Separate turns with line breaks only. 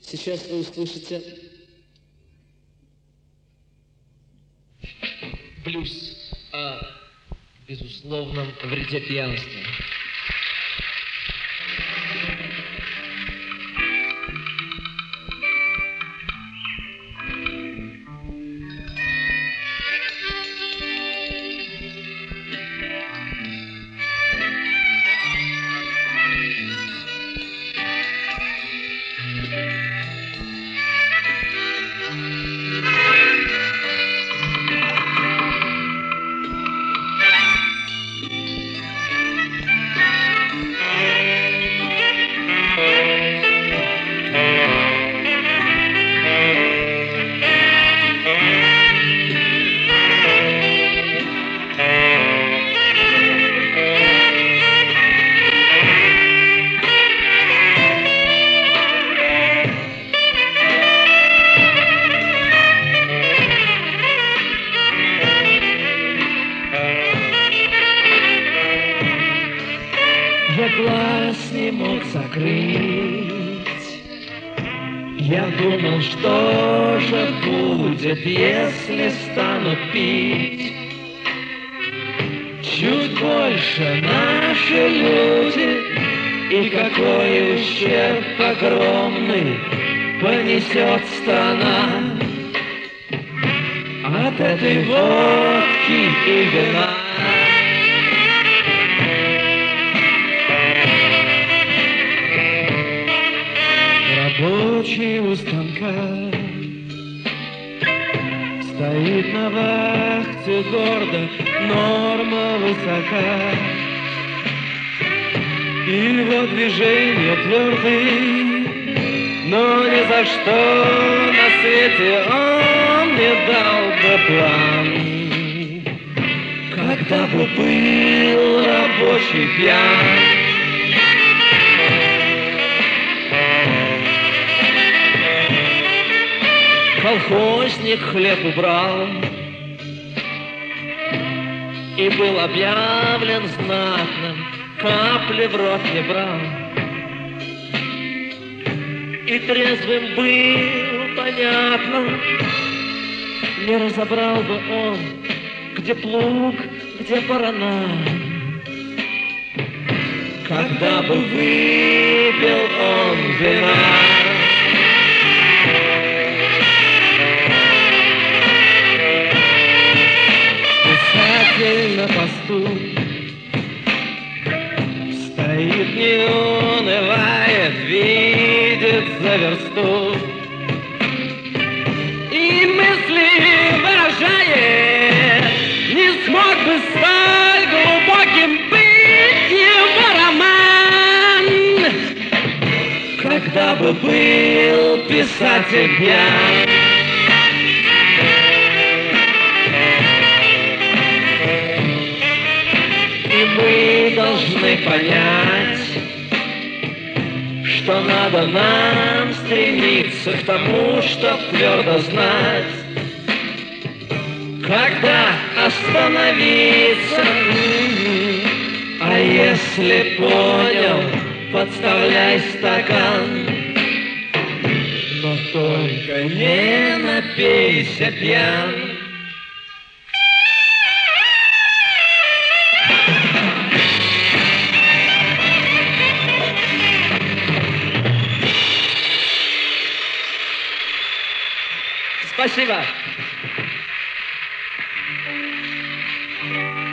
Сейчас вы услышите блюз о безусловном вреде пьянства.
Я глаз не мог закрыть. Я думал, что же будет, если стану пить. Чуть больше наши люди, и какой ущерб огромный понесет страна от этой водки и вина. Рабочий у станка стоит на вахте гордо, норма высока. И его движения твердые, но ни за что на свете он не дал бы план. Когда бы был рабочий пьян, колхозник хлеб убрал и был объявлен знатным, капли в рот не брал. И трезвым был, понятно, не разобрал бы он, где плуг, где барана. Когда бы выпил он вина, на посту стоит, не унывает, видит за версту и мысли выражает. Не смог бы столь глубоким быть его роман, когда бы был писатель пьян. Мы должны понять, что надо нам стремиться к тому, чтоб твердо знать, когда остановиться. А если понял, подставляй стакан, но только не напейся пьян.
Спасибо.